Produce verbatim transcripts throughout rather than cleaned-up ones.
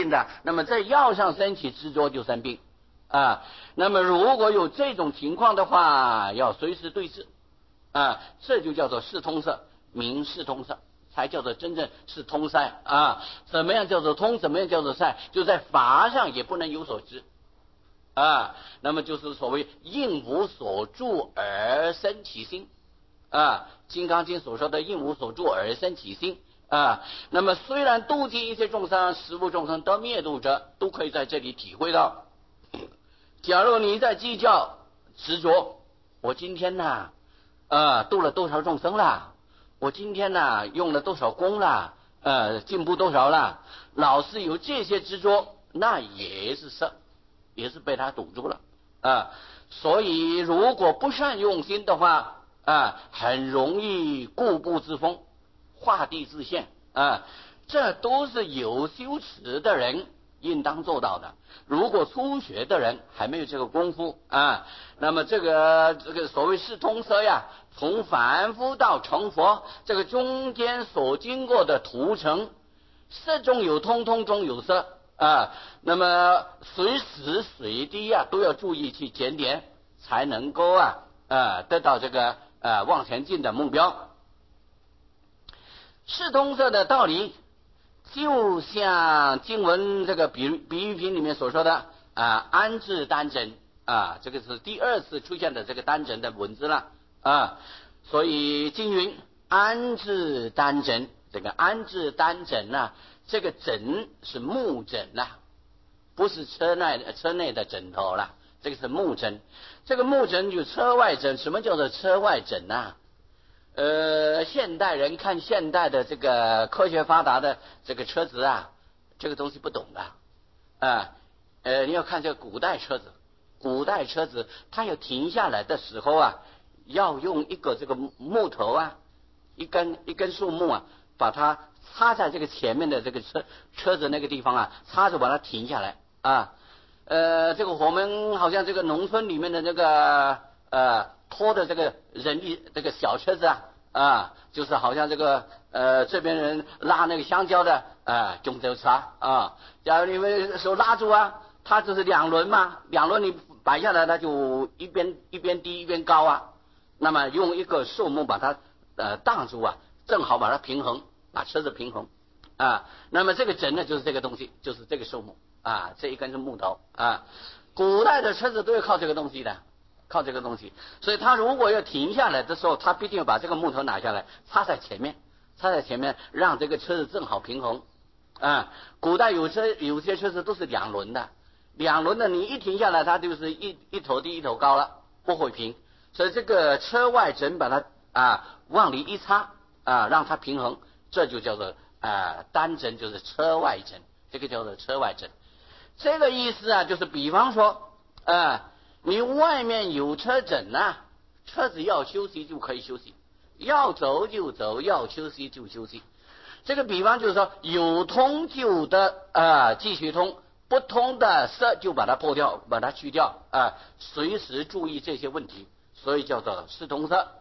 病的，那么在药上升起执着就生病啊。那么如果有这种情况的话，要随时对治啊，这就叫做视通塞，明视通塞，才叫做真正是通塞啊。怎么样叫做通？怎么样叫做塞？就在法上也不能有所知啊。那么就是所谓应无所住而生其心啊，《金刚经》所说的应无所住而生其心啊。那么虽然度尽一切众生，十无众生得灭度者，都可以在这里体会到。假如你在计较执着，我今天呢啊度了多少众生了，我今天呢用了多少功了，呃进步多少了，老是有这些执着，那也是色，也是被他堵住了啊。所以如果不善用心的话啊，很容易固步自封，画地自限啊，这都是有修持的人应当做到的。如果初学的人还没有这个功夫啊，那么这个这个所谓是通塞呀，从凡夫到成佛，这个中间所经过的途程，色中有通，通中有色啊，那么随时随地呀、啊、都要注意去检点，才能够啊啊得到这个啊往前进的目标。视通塞的道理，就像经文这个比喻比喻品里面所说的啊，安置单真啊，这个是第二次出现的这个单真的文字了啊。所以经云安置单真，这个安置单真呢、啊，这个枕是木枕呐、啊，不是车内车内的枕头了，这个是木枕。这个木枕就车外枕。什么叫做车外枕呐、啊？呃，现代人看现代的这个科学发达的这个车子啊，这个东西不懂的啊。呃，你要看这个古代车子，古代车子它要停下来的时候啊，要用一个这个木头啊，一根一根树木啊，把它插在这个前面的这个车车子那个地方啊，插着把它停下来啊。呃，这个我们好像这个农村里面的这个呃拖的这个人力这个小车子啊啊，就是好像这个呃这边人拉那个香蕉的啊中州车啊，假如你们手拉住啊，它就是两轮嘛，两轮你摆下来，它就一边一边低一边高啊。那么用一个树木把它呃挡住啊，正好把它平衡，把车子平衡啊。那么这个枕呢，就是这个东西，就是这个树木啊，这一根是木头啊。古代的车子都要靠这个东西的，靠这个东西。所以他如果要停下来的时候，他必定要把这个木头拿下来，插在前面，插在前面，让这个车子正好平衡啊。古代有车有些车子都是两轮的，两轮的你一停下来，它就是一一头低一头高了，不会平。所以这个车外枕把它啊往里一插啊，让它平衡，这就叫做啊单枕，就是车外枕，这个叫做车外枕。这个意思啊，就是比方说啊，你外面有车枕啊，车子要休息就可以休息，要走就走，要休息就休息。这个比方就是说，有通就的啊继续通，不通的塞就把它破掉，把它去掉啊，随时注意这些问题。所以叫做视通塞。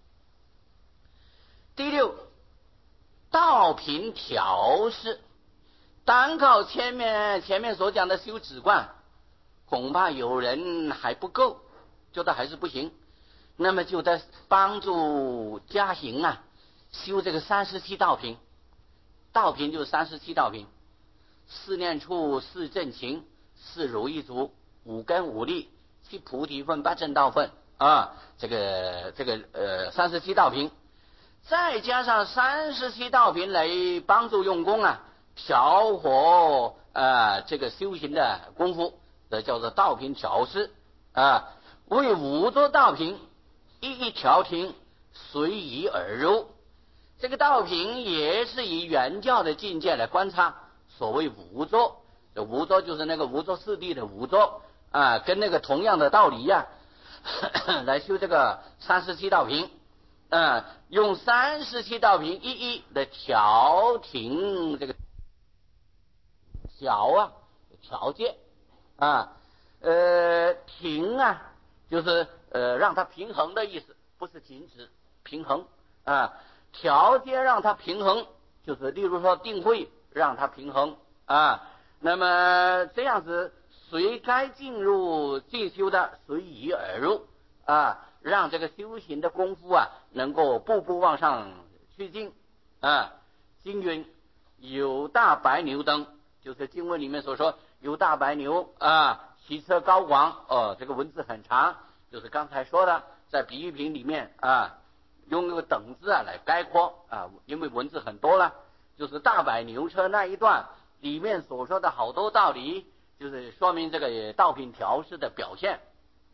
第六，道品调试，单靠前面前面所讲的修止观，恐怕有人还不够，觉得还是不行。那么就在帮助家行啊，修这个三十七道品。道品就是三十七道品：四念处、四正勤、四如意足、五根五力、七菩提分、八正道分。啊，这个这个呃三十七道品，再加上三十七道品来帮助用功啊，调和啊这个修行的功夫，这叫做道品调试啊。为五座道品一一调停，随意而入。这个道品也是以原教的境界来观察。所谓五座，这五座就是那个无作四谛的五座啊，跟那个同样的道理呀、啊。来修这个三十七道品，呃，用三十七道品一一的调停这个调啊调节啊，呃停啊就是呃让它平衡的意思，不是停止，平衡啊，调节让它平衡，就是例如说定慧让它平衡啊， 那么这样子，谁该进入进修的，随宜而入啊，让这个修行的功夫啊，能够步步往上去进啊。经云有大白牛灯，就是经文里面所说有大白牛啊，骑车高广哦，这个文字很长，就是刚才说的，在比喻品里面啊，用那个等字啊来概括啊，因为文字很多了，就是大白牛车那一段里面所说的好多道理，就是说明这个道品调试的表现。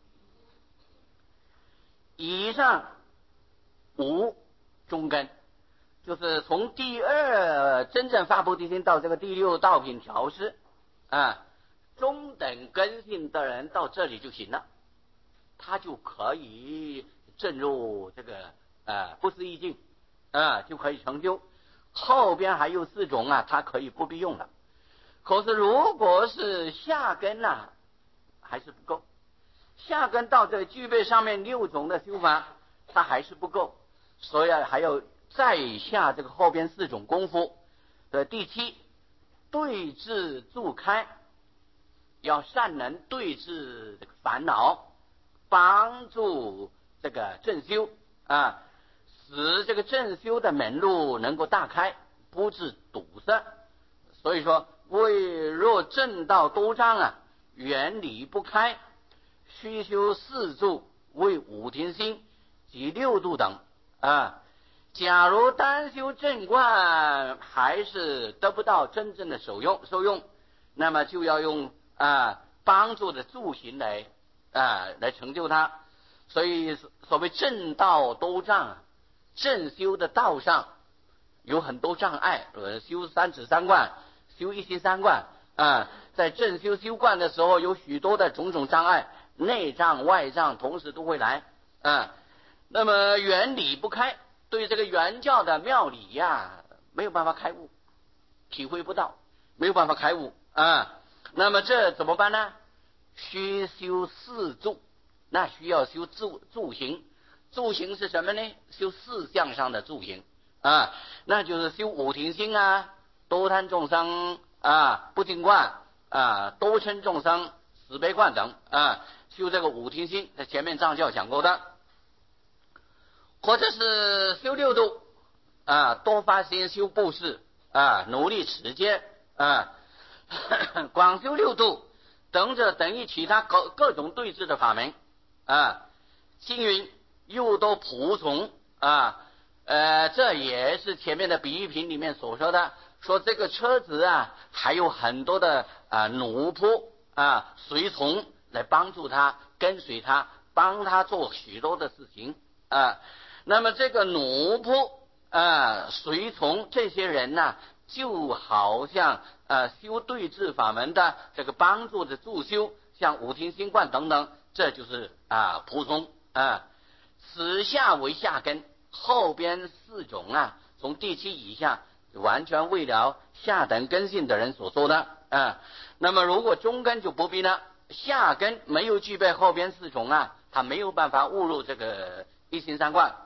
以上无中根，就是从第二真正发菩提心到这个第六道品调试啊，中等根性的人到这里就行了，他就可以证入这个呃不思议境啊，就可以成就。后边还有四种啊，他可以不必用了。可是如果是下根呢、啊，还是不够。下根到这具备上面六种的修法，它还是不够，所以还要再下这个后边四种功夫的第七，对治助开，要善能对治这个烦恼，帮助这个正修啊，使这个正修的门路能够大开，不致堵塞。所以说，为若正道多障啊，原理不开，须修四柱为五停心及六度等啊。假如单修正观还是得不到真正的受用受用，那么就要用啊帮助的助行来啊来成就它。所以所谓正道多障，正修的道上有很多障碍，呃，修三指三观，修一心三观啊，在正修修观的时候，有许多的种种障碍，内障外障同时都会来啊。那么原理不开，对这个原教的妙理呀，没有办法开悟，体会不到，没有办法开悟啊。那么这怎么办呢？须修四助，那需要修助助行。助行是什么呢？修四项上的助行啊，那就是修五停心啊，多贪众生啊，不净观啊，多嗔众生，慈悲观等啊，修这个五停心，在前面藏教讲过的。或者是修六度啊，多发心修布施啊，努力持戒啊，广修六度，等着等于其他各各种对治的法门啊。星云又多仆从啊，呃，这也是前面的比喻品里面所说的，说这个车子啊，还有很多的啊奴仆啊随从来帮助他，跟随他，帮他做许多的事情啊。那么这个奴仆啊随从这些人呢、啊，就好像呃修对治法门的这个帮助的助修，像五停心观等等，这就是啊仆从啊。此下为下根，后边四种啊，从第七以下完全为了下等根性的人所说的啊。那么如果中根就不必了，下根没有具备后边四种啊，他没有办法误入这个一心三观。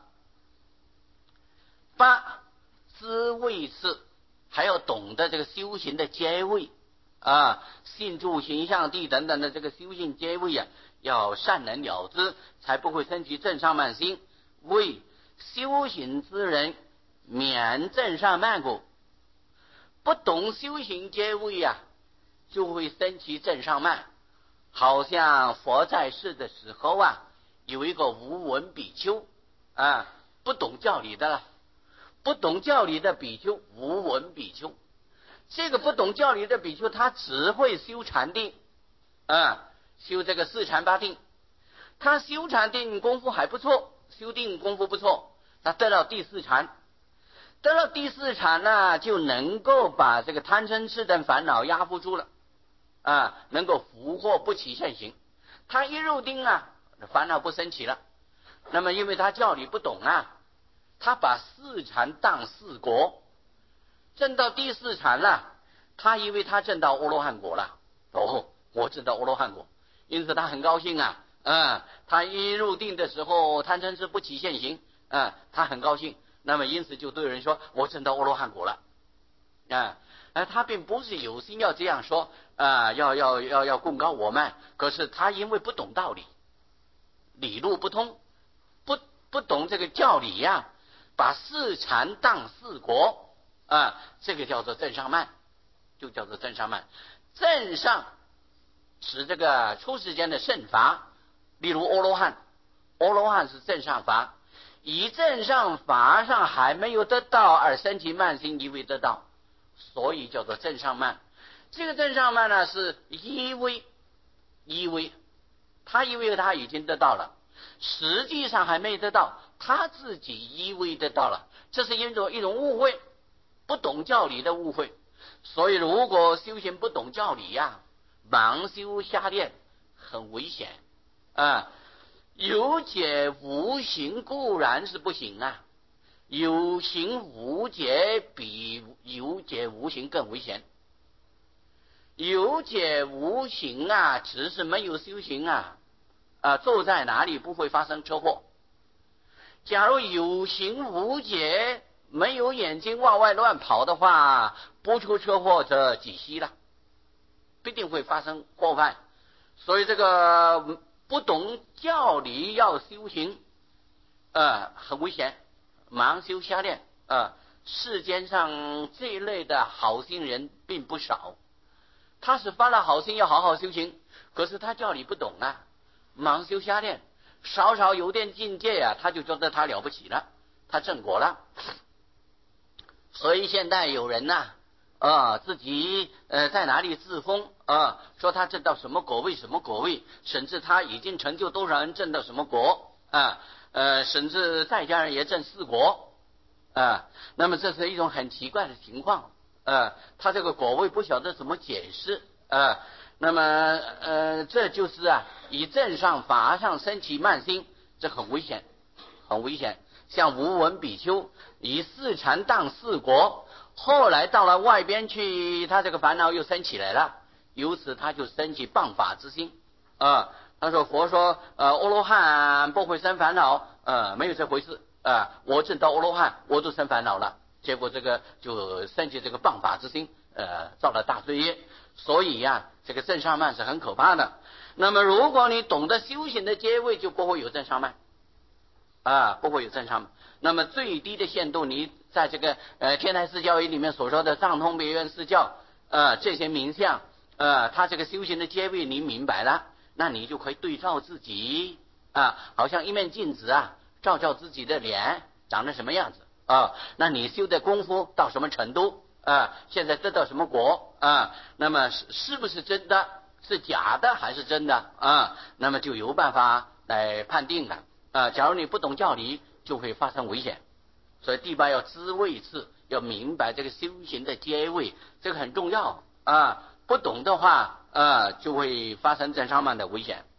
八知位次，还要懂得这个修行的阶位啊，信住形象地等等的这个修行阶位啊，要善能了知，才不会升起正上慢心。为修行之人免正上慢果，不懂修行阶位啊，就会升起正上慢。好像佛在世的时候啊，有一个无闻比丘啊，不懂教理的了。不懂教理的比丘，无闻比丘。这个不懂教理的比丘，他只会修禅定啊，修这个四禅八定。他修禅定功夫还不错，修定功夫不错，他得到第四禅，得到第四禅呢，就能够把这个贪嗔痴等烦恼压服住了啊，能够福祸不起现行。他一入定啊，烦恼不升起了。那么因为他教理不懂啊，他把四禅当四果，证到第四禅了，他以为他证到阿罗汉果了。哦，我证到阿罗汉果，因此他很高兴啊。嗯，他一入定的时候，贪嗔痴不起现行，嗯，他很高兴。那么因此就对人说，我证到阿罗汉果了。啊， 呃，他并不是有心要这样说啊、呃，要要要要功高我慢，可是他因为不懂道理，理路不通，不不懂这个教理呀、啊，把四禅当四国啊、呃，这个叫做正上慢，就叫做正上慢。正上是这个出世间的圣法，例如阿罗汉，阿罗汉是正上法，以正上法上还没有得到而升起慢心，以为得到。所以叫做正上慢。这个正上慢呢，是依为依为他以为他已经得到了，实际上还没得到，他自己以为得到了，这是一种一种误会，不懂教理的误会。所以如果修行不懂教理呀、啊，盲修瞎练很危险啊。有解无行固然是不行啊，有行无解比有解无行更危险。有解无行啊，只是没有修行啊，啊，坐在哪里不会发生车祸。假如有行无解，没有眼睛往外乱跑的话，不出车祸则几息了，必定会发生祸患。所以这个不懂教理要修行，呃，很危险，盲修瞎练啊、呃。世间上这一类的好心人并不少，他是发了好心要好好修行，可是他教理不懂啊，盲修瞎练，少少有点境界啊，他就觉得他了不起了，他正果了。所以现在有人呐、啊，啊，自己呃在哪里自封啊，说他证到什么果位什么果位，甚至他已经成就多少人证到什么果啊，呃，甚至在家人也证四果啊。那么这是一种很奇怪的情况啊，他这个果位不晓得怎么解释啊。那么呃，这就是啊，以正上法上升起慢心，这很危险，很危险。像无闻比丘以四禅当四国，后来到了外边去，他这个烦恼又升起来了，由此他就升起谤法之心啊。他说佛说呃阿罗汉不会生烦恼，呃没有这回事啊，我证到阿罗汉我都生烦恼了，结果这个就升起这个谤法之心，呃造了大罪业。所以呀、啊，这个正上慢是很可怕的。那么如果你懂得修行的阶位，就不会有正上慢啊，不会有正上慢。那么最低的限度，你在这个呃天台四教义里面所说的藏通别院四教呃这些名相呃，他这个修行的阶位你明白了，那你就可以对照自己啊，好像一面镜子啊，照照自己的脸长得什么样子啊，那你修的功夫到什么程度啊，现在得到什么果啊，那么是是不是真的，是假的还是真的啊，那么就有办法来判定了啊。假如你不懂教理，就会发生危险。所以第八要知位次，要明白这个修行的阶位，这个很重要啊。不懂的话啊，就会发生正上慢的危险。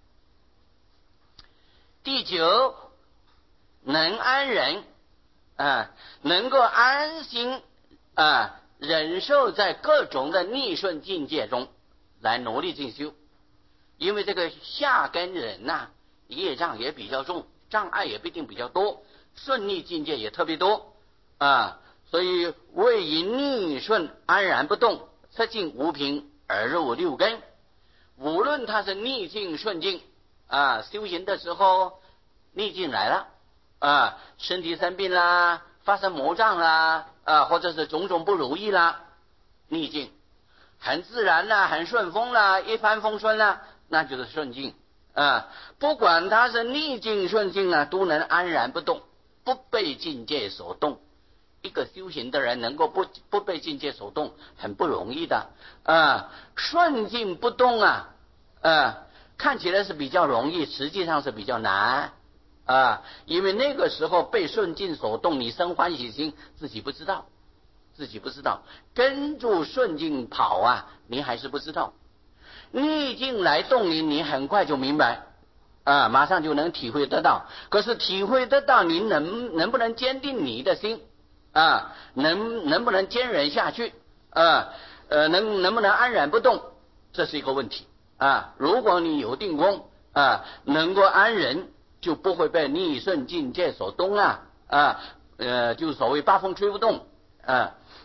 第九，能安忍啊，能够安心啊，忍受在各种的逆顺境界中来努力进修。因为这个下根人呐、啊，业障也比较重，障碍也必定比较多，顺逆境界也特别多啊，所以为以逆顺安然不动，测境无凭而入六根。无论他是逆境顺境啊，修行的时候逆境来了啊，身体生病啦，发生魔障啦啊，或者是种种不如意啦，逆境很自然啦，很顺风啦，一帆风顺啦，那就是顺境啊。不管他是逆境顺境啊，都能安然不动，不被境界所动。一个修行的人能够不不被境界所动，很不容易的啊。顺境不动啊，啊，看起来是比较容易，实际上是比较难啊。因为那个时候被顺境所动，你生欢喜心，自己不知道，自己不知道，跟住顺境跑啊，你还是不知道。逆境来动你，你很快就明白啊，马上就能体会得到。可是体会得到，你能能不能坚定你的心？啊，能能不能坚忍下去啊？呃，能能不能安然不动，这是一个问题啊。如果你有定功啊，能够安忍，就不会被逆顺境界所动啊啊，呃，就是所谓八风吹不动啊。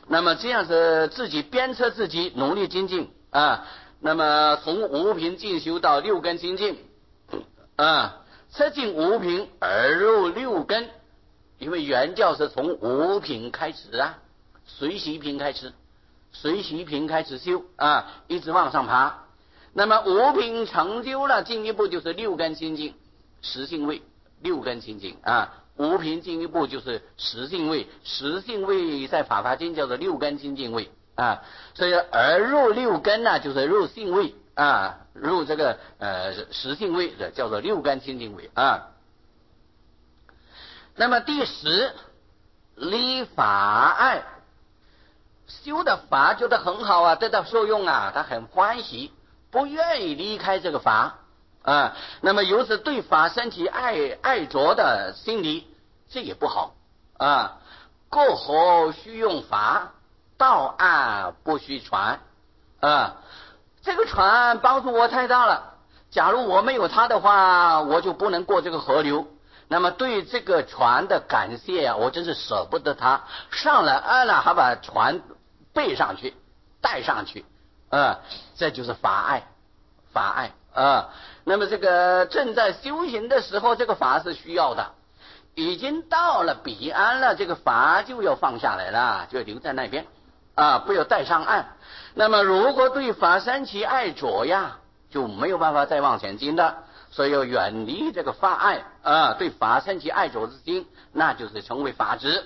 那么这样是自己鞭策自己努力精进啊。那么从无凭进修到六根清净啊，测尽无凭而入六根，因为原教是从无凭开始啊，随习凭开始，随习凭开始修啊，一直往上爬。那么无凭成就了，进一步就是六根清净，实性位六根清净啊。无凭进一步就是实性位，实性位在法华经叫做六根清净位啊。所以而入六根呢，就是入性位啊，入这个呃实性位的叫做六根清净位啊。那么第十，离法爱，修的法觉得很好啊，得到受用啊，他很欢喜，不愿意离开这个法啊。那么由此对法生起爱爱着的心理，这也不好啊。过河须用法，到岸不须船啊。这个船帮助我太大了，假如我没有它的话，我就不能过这个河流。那么对这个船的感谢啊，我真是舍不得它。上了岸了，还把船背上去，带上去啊，这就是法爱，法爱啊。那么这个正在修行的时候，这个法是需要的。已经到了彼岸了，这个法就要放下来了，就留在那边啊，不要带上岸。那么如果对法生起爱着呀，就没有办法再往前进的。所以要远离这个法爱啊，对法生起爱着之心，那就是成为法执。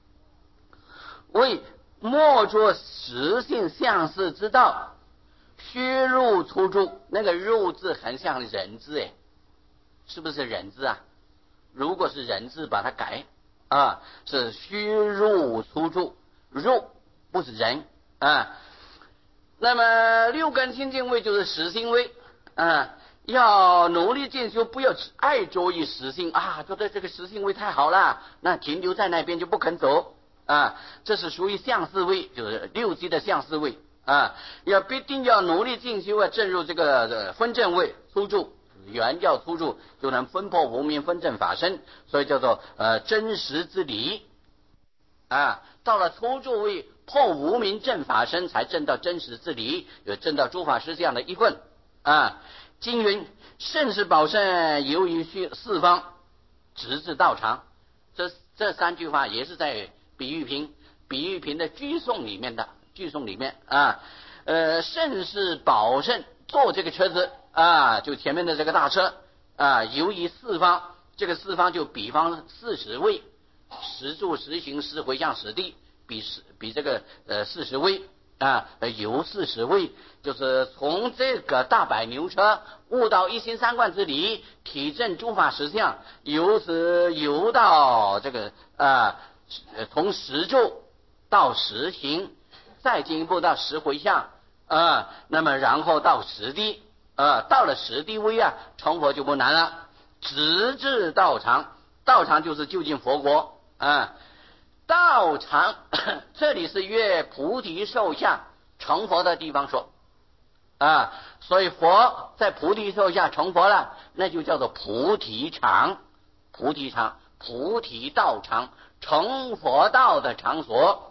为莫作实性相似之道，虚入出住。那个入字很像人字哎，是不是人字啊？如果是人字，把它改啊，是虚入出住，入不是人啊。那么六根清净位就是实性位啊。要努力进修，不要爱着于实性啊，觉得这个实性位太好了，那停留在那边就不肯走啊。这是属于相似位，就是六级的相似位啊。要必定要努力进修啊，正入这个分正位出住，原教出住，就能分破无明分正法身，所以叫做呃真实之理啊。到了出住位破无明正法身，才证到真实之理，有证到诸法实相的一份啊。经云：圣是宝圣，由于四方，直至道场。这这三句话也是在比喻品比喻品的句颂里面的句颂里面啊。呃，圣是宝圣，坐这个车子啊，就前面的这个大车啊，由于四方，这个四方就比方四十位，十住十行十回向十地，比十比这个呃四十位。啊，游四十位，就是从这个大百牛车悟到一心三观之理，体证诸法实相，由此游到这个啊，从十住到十行，再进一步到十回向啊，那么然后到十地啊，到了十地位啊，成佛就不难了，直至道场，道场就是就近佛国啊。道场这里是越菩提受下成佛的地方说啊，所以佛在菩提受下成佛了，那就叫做菩提场，菩提场，菩提道场，成佛道的场所。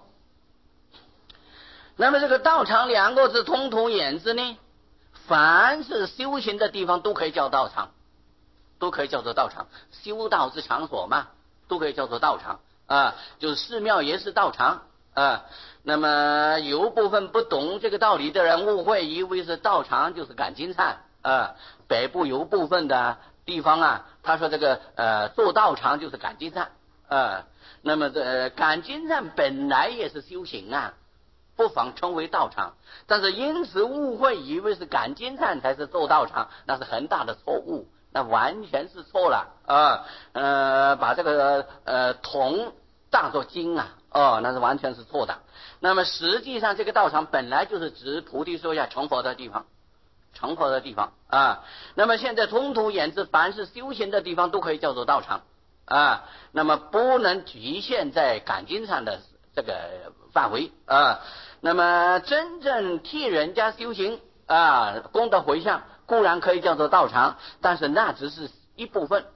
那么这个道场两个字通途演之呢，凡是修行的地方都可以叫道场，都可以叫做道场，修道之场所嘛，都可以叫做道场啊，就是寺庙也是道场啊。那么有部分不懂这个道理的人误会，以为是道场就是赶经忏啊。北部有部分的地方啊，他说这个呃做道场就是赶经忏啊。那么这、呃、赶经忏本来也是修行啊，不妨称为道场，但是因此误会，以为是赶经忏才是做道场，那是很大的错误。那完全是错了啊！呃，把这个呃铜当作经啊，哦，那是完全是错的。那么实际上，这个道场本来就是指菩提树下成佛的地方，成佛的地方啊。那么现在通途演之，凡是修行的地方都可以叫做道场啊。那么不能局限在赶经上的这个范围啊。那么真正替人家修行啊，功德回向。固然可以叫做道场，但是那只是一部分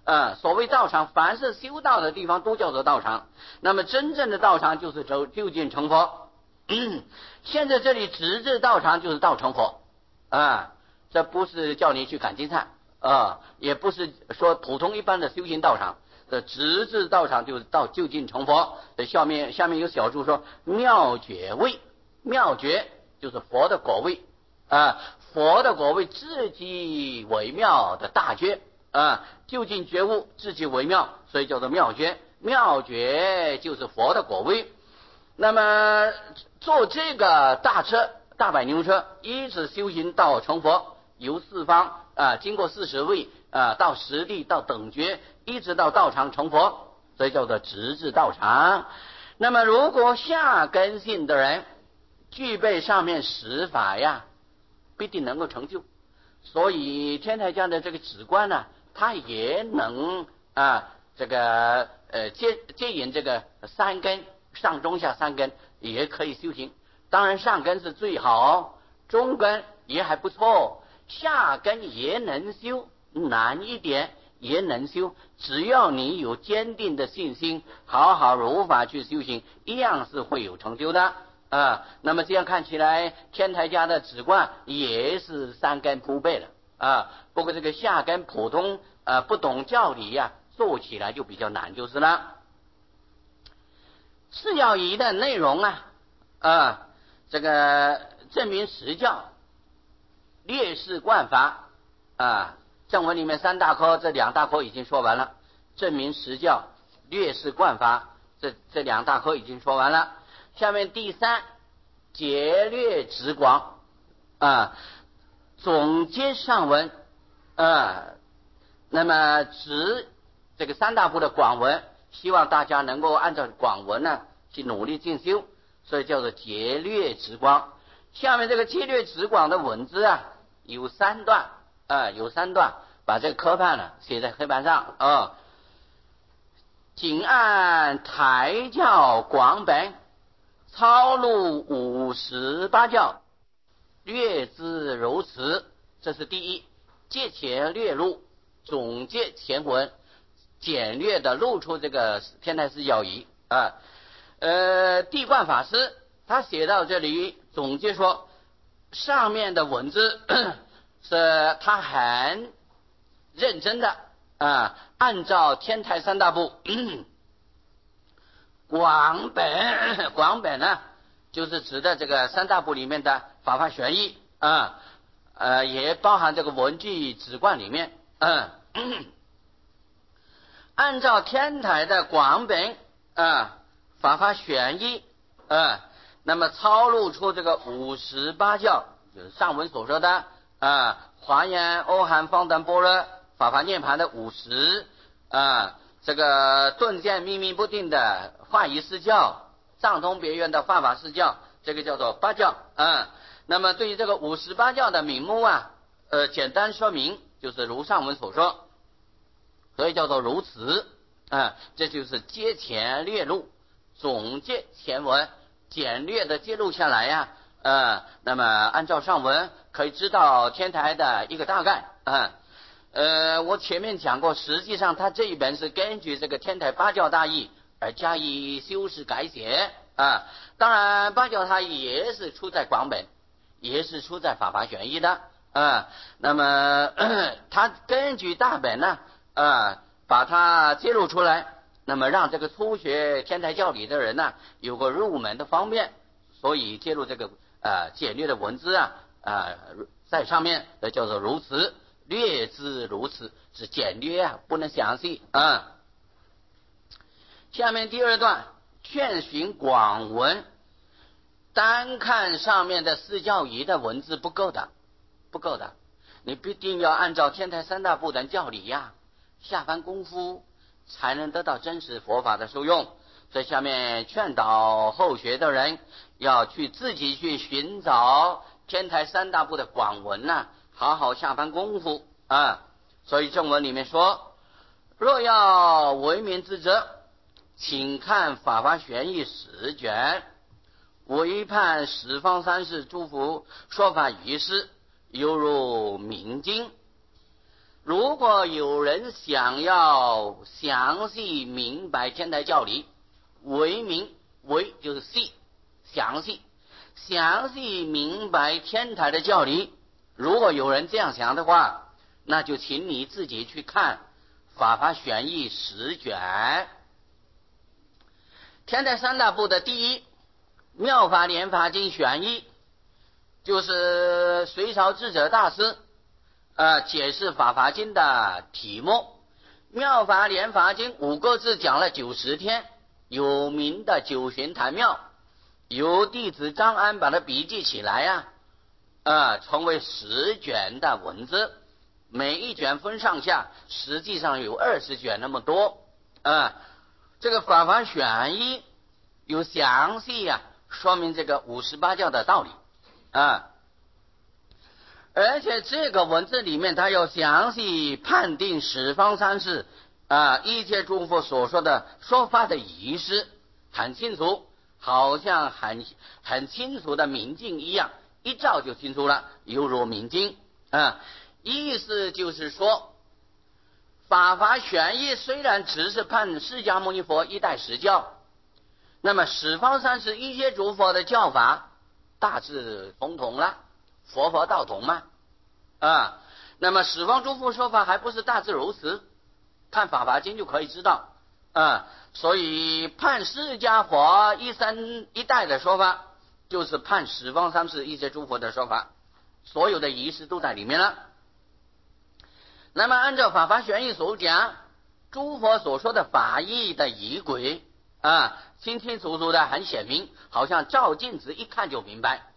呃，所谓道场，凡是修道的地方都叫做道场。那么真正的道场就是就就近成佛。现在这里直至道场就是道成佛啊，这不是叫你去赶金菜啊，也不是说普通一般的修行道场。这直至道场就是到就近成佛。这下面下面有小注说妙觉位，妙觉就是佛的果位啊，佛的果位至极为妙的大觉啊，就近觉悟至极为妙，所以叫做妙觉。妙觉就是佛的果位。那么坐这个大车大百牛车一直修行到成佛，由四方啊，经过四十位啊，到实地到等觉，一直到道场成佛，所以叫做直至道场。那么如果下根性的人具备上面十法呀，必定能够成就。所以天台家的这个止观呢，他也能啊这个呃接接引这个三根，上中下三根也可以修行。当然上根是最好，中根也还不错，下根也能修，难一点也能修，只要你有坚定的信心，好好如法去修行，一样是会有成就的啊。那么这样看起来，天台家的止观也是三根铺备了啊。不过这个下根普通呃不懂教理呀、啊，做起来就比较难就是了。次要仪的内容啊，啊，这个证明实教、略示观法啊，正文里面三大科，这两大科已经说完了。证明实教、略示观法，这这两大科已经说完了。下面第三，节略直广啊，总结上文啊，那么指这个三大部的广文。希望大家能够按照广文呢去努力进修，所以叫做节略直广。下面这个节略直广的文字啊，有三段啊、呃，有三段，把这个科判呢写在黑板上啊。仅按台教广本，抄录五十八教，略知如此。这是第一，借前略录，总结前文。简略的露出这个天台四教仪啊，呃，地观法师他写到这里总结说，上面的文字是他很认真的啊，按照天台三大部广本，广本呢就是指的这个三大部里面的法法玄义啊，呃，也包含这个文具止观里面，嗯。按照天台的广本啊，法法玄义啊，那么抄录出这个五十八教，就是上文所说的啊，华严、欧含、方等、般若、法华涅槃的五十啊，这个顿渐秘密不定的化仪四教，藏通别院的法法四教，这个叫做八教啊。那么对于这个五十八教的名目啊，呃，简单说明，就是如上文所说。所以叫做如此啊，这就是接前略录，总结前文，简略的记录下来呀、啊，呃，那么按照上文可以知道天台的一个大概啊。呃，我前面讲过，实际上他这一本是根据这个天台八教大义而加以修饰改写啊。当然，八教大义也是出在广本，也是出在法华玄义的啊。那么他根据大本呢？啊，把它揭露出来，那么让这个初学天台教理的人呢，有个入门的方便，所以揭露这个呃简略的文字啊啊、呃、在上面，那叫做如此，略知如此，是简略啊，不能详细啊。下面第二段，劝询广文，单看上面的四教仪的文字不够的，不够的，你必定要按照天台三大部等教理呀。下番功夫才能得到真实佛法的受用。在下面劝导后学的人要去自己去寻找天台三大部的广文呐、啊，好好下番功夫啊。所以正文里面说，若要为民之责，请看法华玄义十卷，唯判十方三世诸佛说法仪式，犹如明经。 如果有人想要详细明白天台教理，为明为就是细详细详细明白天台的教理，如果有人这样想的话，那就请你自己去看《法华玄义》十卷，天台三大部的第一《妙法莲华经玄义》，就是隋朝智者大师呃解释《法华经》的题目。《妙法莲华经》五个字讲了九十天，有名的九玄坛庙，由弟子张安把它笔记起来呀、啊，呃，成为十卷的文字，每一卷分上下，实际上有二十卷那么多啊、呃。这个《法华玄义》有详细呀、啊、说明这个五十八教的道理啊，而且这个文字里面，它要详细判定十方三世啊一切诸佛所说的说法的仪式，很清楚，好像很很清楚的明镜一样，一照就清楚了，犹如明镜啊。意思就是说，法华玄义虽然只是判释迦牟尼佛一代实教，那么十方三世一切诸佛的教法大致通同了，佛佛道同嘛啊。那么十方诸佛说法还不是大致如此，看法华经就可以知道啊。所以判释迦佛一生一代的说法，就是判十方三世一切诸佛的说法，所有的仪式都在里面了。那么按照法华玄义所讲，诸佛所说的法义的仪轨啊，清清楚楚的，很显明，好像照镜子一看就明白，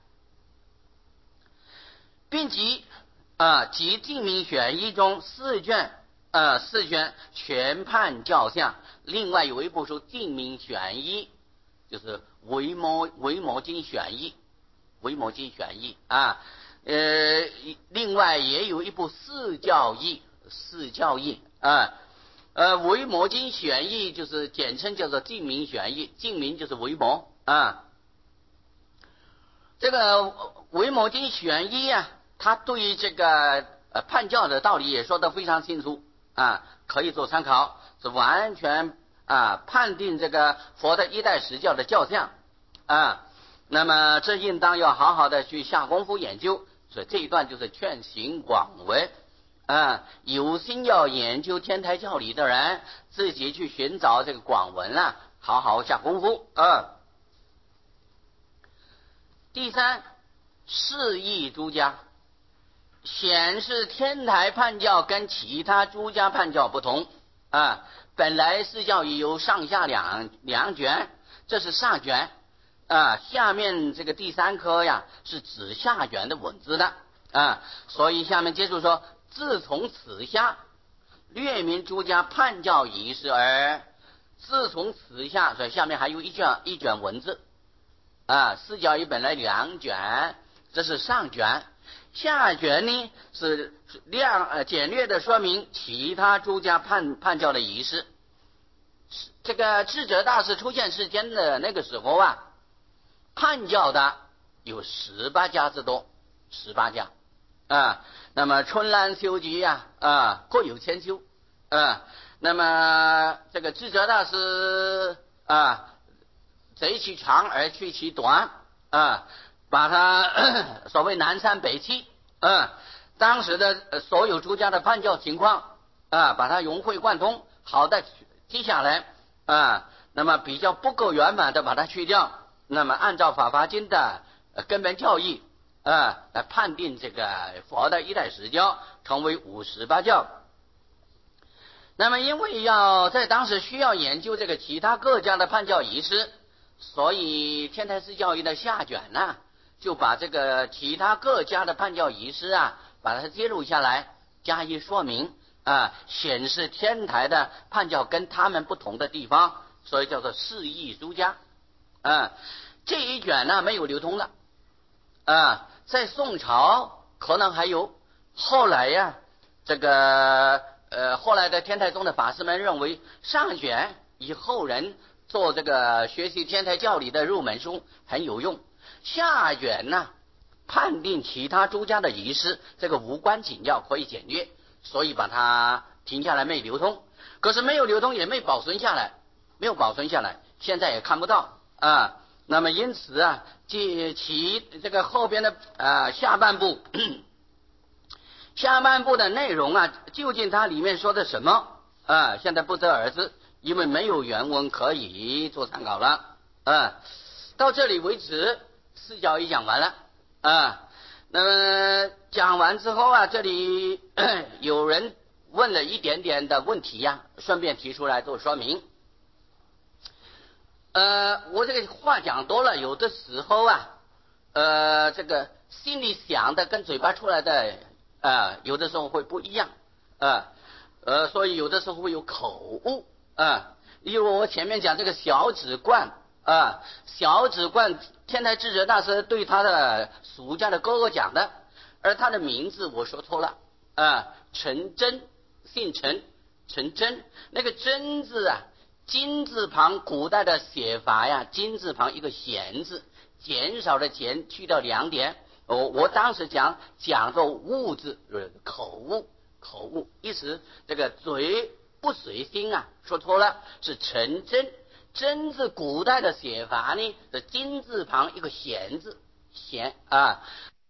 并及啊及净明玄义中四卷呃四卷全判教相，另外有一部书净明玄义，就是维摩维摩经玄义，维摩经玄义啊，呃，另外也有一部四教义，四教义啊。呃，维摩经玄义就是简称叫做净明玄义，净明就是维摩啊。这个维摩经玄义啊，他对于这个呃判教的道理也说得非常清楚啊，可以做参考，是完全啊判定这个佛的一代实教的教相啊。那么这应当要好好的去下功夫研究，所以这一段就是劝行广为。啊，有心要研究天台教理的人，自己去寻找这个广文啊，好好下功夫啊。第三，释义诸家，显示天台判教跟其他诸家判教不同啊。本来释教义有上下两两卷，这是上卷啊，下面这个第三科呀是指下卷的文字的啊，所以下面接着说。自从此下略明诸家判教仪式，而自从此下，所以下面还有一卷一卷文字啊。四教义本来两卷，这是上卷，下卷呢是量呃简略的说明其他诸家判判教的仪式。这个智者大师出现世间的那个时候啊，判教的有十八家之多，十八家啊。那么春兰修集呀 啊, 啊各有千秋啊。那么这个智者大师啊，择其长而去其短啊，把它所谓南赡北讫啊，当时的所有诸家的判教情况啊，把它融会贯通，好的记下来啊。那么比较不够圆满的把它去掉，那么按照法华经的根本教义啊，来判定这个佛的一代实教，成为五十八教。那么因为要在当时需要研究这个其他各家的判教仪式，所以天台寺教义的下卷呢、啊，就把这个其他各家的判教仪式啊，把它揭露下来，加以说明啊，显示天台的判教跟他们不同的地方，所以叫做释义诸家啊。这一卷呢没有流通了啊。在宋朝可能还有，后来呀，这个呃后来的天台宗的法师们认为上卷以后人做这个学习天台教理的入门书很有用，下卷呢判定其他诸家的仪式，这个无关紧要，可以简略， 所以把它停下来没流通。可是没有流通也没保存下来，没有保存下来，现在也看不到啊。那么因此啊，即其这个后边的啊下半部，下半部的内容啊，究竟它里面说的什么啊？现在不得而知，因为没有原文可以做参考了啊。到这里为止，四角已讲完了啊。那么讲完之后啊，这里有人问了一点点的问题呀、啊，顺便提出来做说明。呃，我这个话讲多了，有的时候啊，呃，这个心里想的跟嘴巴出来的啊、呃，有的时候会不一样啊，呃，所以有的时候会有口误啊。例如我前面讲这个小指冠啊，小指冠天台智者大师对他的俗家的哥哥讲的，而他的名字我说错了啊，陈真，姓陈，陈真，那个真字啊。金字旁古代的写法呀，金字旁一个闲字，减少的减去掉两点。我我当时讲讲个误字，口误，口误，意思这个嘴不随心啊，说错了，是陈真。真字古代的写法呢，是金字旁一个闲字，闲啊。